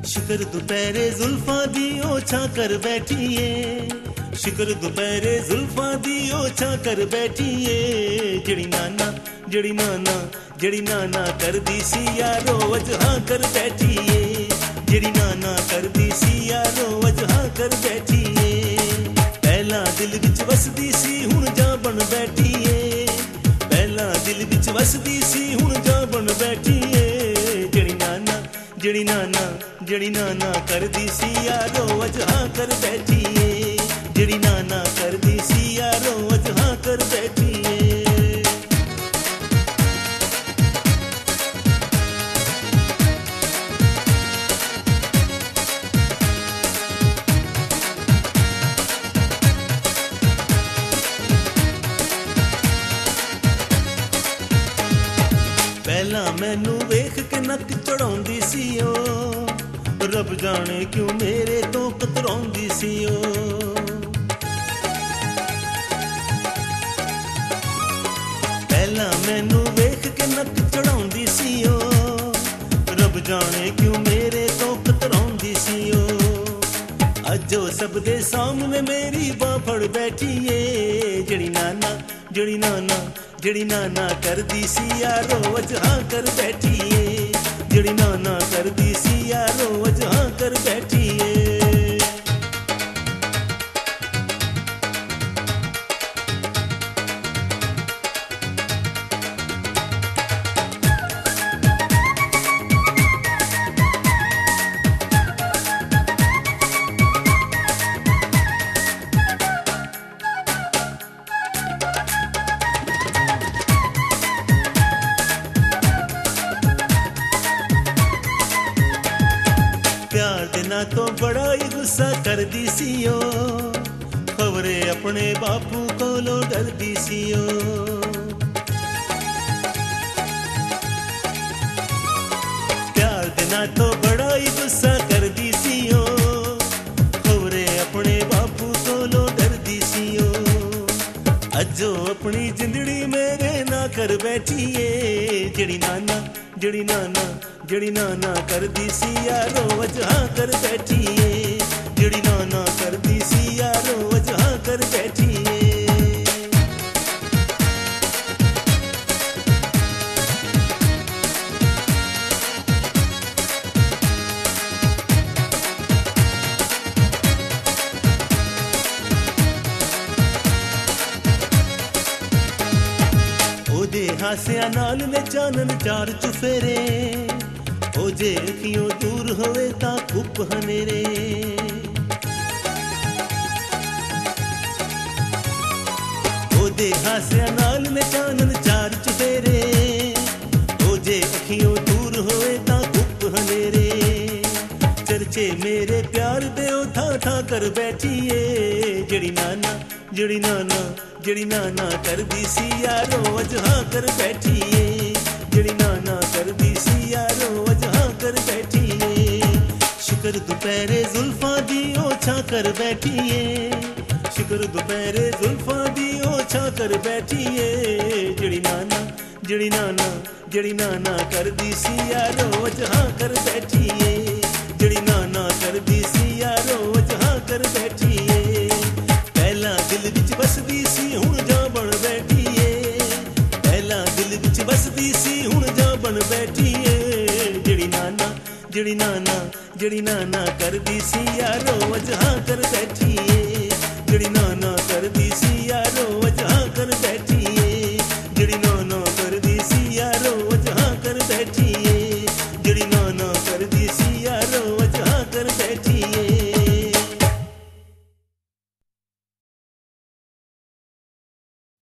शिकर दुपहरे जुल्फा दी ओछा कर बैठिए, शिकर दुपहरे जुल्फा दी ओछा कर बैठिए। जड़ी नाना जड़ी नाना जड़ी नाना कर दी सी यारो वजह कर बैठिए, जड़ी नाना कर दी सी यारो वजह कर बैठिए। पहला दिल विच वसदी सी हुण जा बन बैठिए, पहला दिल विच वसदी सी हुण जा बन बैठिए। जड़ी नाना जड़ी नाना कर दी सी यारो वजह कर बैठिए, जड़ी नाना कर दी सी यारो वजह कर बैठिए। पहला मैनू वेख के नक चढ़ाउंदी सी ओ, रब जाने क्यों मेरे तो कतराउंदी सी ओ। पहला मैनू वेख के नक चढ़ाउंदी सी ओ, रब जाने क्यों मेरे तो कतराउंदी सी ओ। अजो सब दे सामने मेरी बां फड़ बैठिए, जड़ी नाना जड़ी नाना जड़ी नाना कर दी सी यारो वजह कर बैठिए, जड़ी नाना कर दी सी यारो वजह कर बैठिए। प्यार देना तो बड़ा ही गुस्सा कर दी सी ओ, खबरे अपने बापू कोलो डर दी सी ओ। प्यार देना तो बड़ा ही गुस्सा कर दी सी ओ, खबरे अपने बापू कोलो डर दी सी ओ। अजो अपनी जिंदड़ी मेरे ना कर बैठिए, जड़ी नाना जड़ी नाना जड़ी नाना कर दी सी यारो वजह कर बैठिए, जड़ी नाना कर दी सी यारो वजह कर बैठिए। ओदे हासिया नाल ने चानन चार चुफेरे, ओ जे अखियों दूर होवे ता कुप हनेरे। ओ दे हासिया नाल ने चानन चार चुफेरे, ओ जे अखियों दूर होवे ता कुप हनेरे। चर्चे मेरे प्यार दे ओ ठा ठा कर बैठिए, जड़ी नाना जड़ी नाना जड़ी नाना कर दी सी यारो वजह कर बैठिए, जड़ी नाना कर दी सी यारो वजह कर बैठिए। शिकर दुपहरे जुल्फा दी ओछा कर बैठिए, शिकर दुपहरे जुल्फा दी ओछा कर बैठिए। जड़ी नाना जड़ी नाना जड़ी नाना कर दी सी यारो वजह कर बैठिए, जड़ी नाना कर दी सी यारो वजह कर बैठिए। पहला दिल विच बसदी सी हुण जा बन बैठिए, पहला दिल विच बसदी सी हुण जा बन बैठिए। जड़ी नाना जड़ी नाना जड़ी नाना कर दी सी यारो वजह कर बैठिए, जड़ी नाना कर दी सी यारो